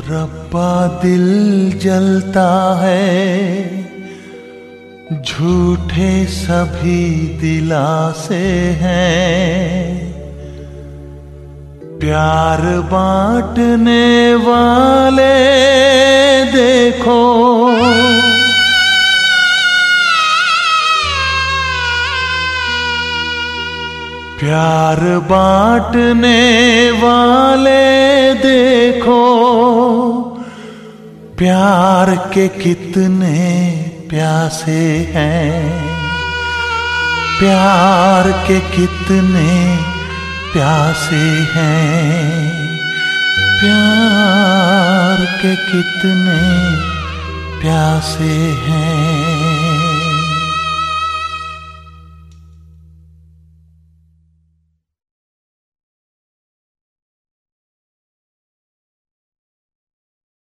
रब्बा दिल जलता है, झूठे सभी दिलासे हैं। प्यार बांटने वाले देखो, प्यार बांटने वाले देखो, प्यार के कितने प्यासे हैं। प्यार के कितने प्यासे हैं, प्यार के कितने प्यासे हैं।